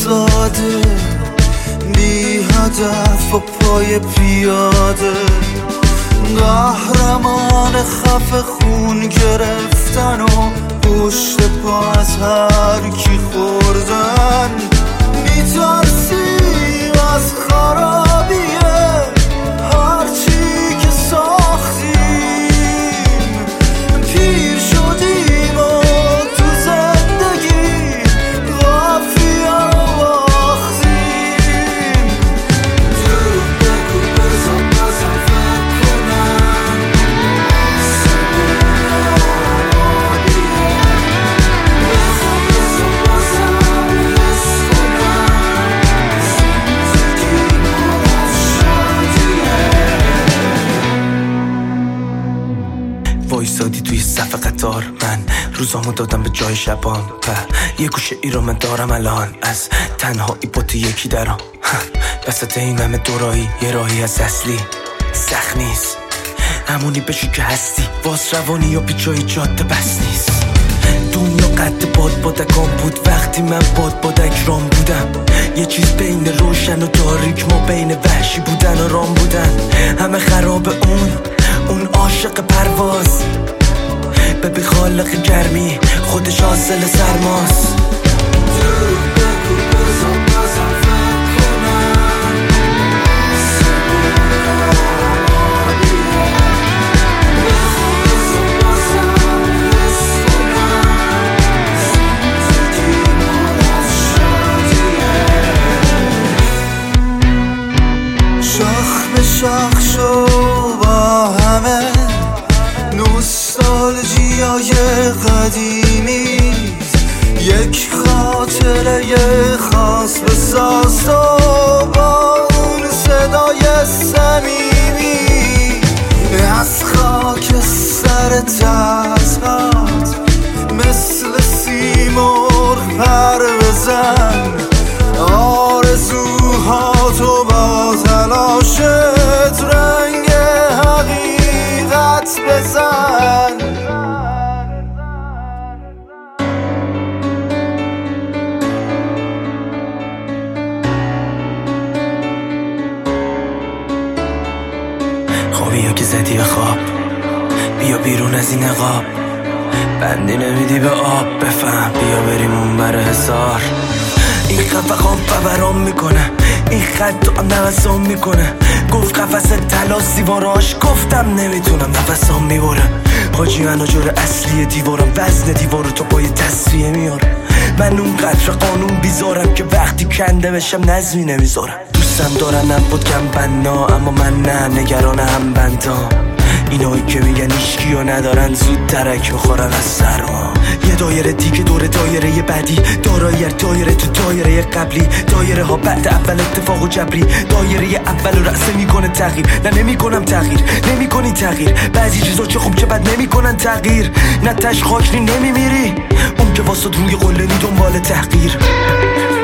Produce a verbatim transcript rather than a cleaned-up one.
ساده، بی هدف و پای پیاده، قهرمان خفه خون گرفتن و پشت پا از هر کی خوردن. میترسیم از خرابیه هرچی که ساختیم، پیر شدیم و تو زندگی قافیه رو باختیم. دروغ بگو بزن بزن فکر کنم سبابیه، بخوام بزن بزن حس کنم زندگی پر از شادیه. وایسادی توی صف قطار، من روزامو دادم به جای شبام و یه گوشه ای رو من دارم الان از تنهایی با تو یکی درام. وسط این همه دورایی یه راهی از اصلی سخت نیست، همونی بشی که هستی، واس روانی یا پیچای جاده بس نیست. دنیا قد باد بادکان بود وقتی من باد بادک رام بودم، یه چیز بین روشن و تاریک، ما بین وحشی بودن و رام بودن. همه خراب اون اون عاشق پرواز، ببی خالق گرمی خودش حاصل سرماست. دروغ بگو بزن بزن فکر کنم سبابیه، بخوام بزن بزن حس کنم زندگی پر از شادیه. شاخ به شاخ شو با همه نوستالژیای قدیمی، یک خاطره خاص بساز و با اون صدای صمیمی از خاک سر دستات مثل سیمرغ پر بزن، آرزوهاتو با تلاشت رنگ حقیقت بزن. خوابی یا که زدی به خواب، بیا بیرون از این عقاب، بندی نمیدی به آب، بفهم بیا بریم اون بر حصار. این خفقان فوران میکنه، این خط تو نفسام میکنه، گفت قفص طلا دیواراش، گفتم نمیتونم نفسام میبره. حاجی من جور اصلی دیوارم، وزن دیوارو تو پای تصفیه میاره. من اون قدر قانون بیزارم که وقتی کنده بشم نظمی نمیذارم. دوستم دارنم بود کم بنا، اما من نه، نگران هم بندام. اینایی که میگن ایشکی و ندارن زود ترک میخورن از سرما. یه دایره دیگه دور دایره بعدی، دارایی دایره تو دایره قبلی، دایره ها بعد اول اتفاق و جبری، دایره اول رو رأسه میکنه تغییر. نه نمیکنم تغییر، نمیکنی تغییر، بعضی چیزا چه خوب چه بد نمیکنن تغییر. نه تش خاک نی نمیمیری، اون که واسه روی قله نی دنبال تحقیر.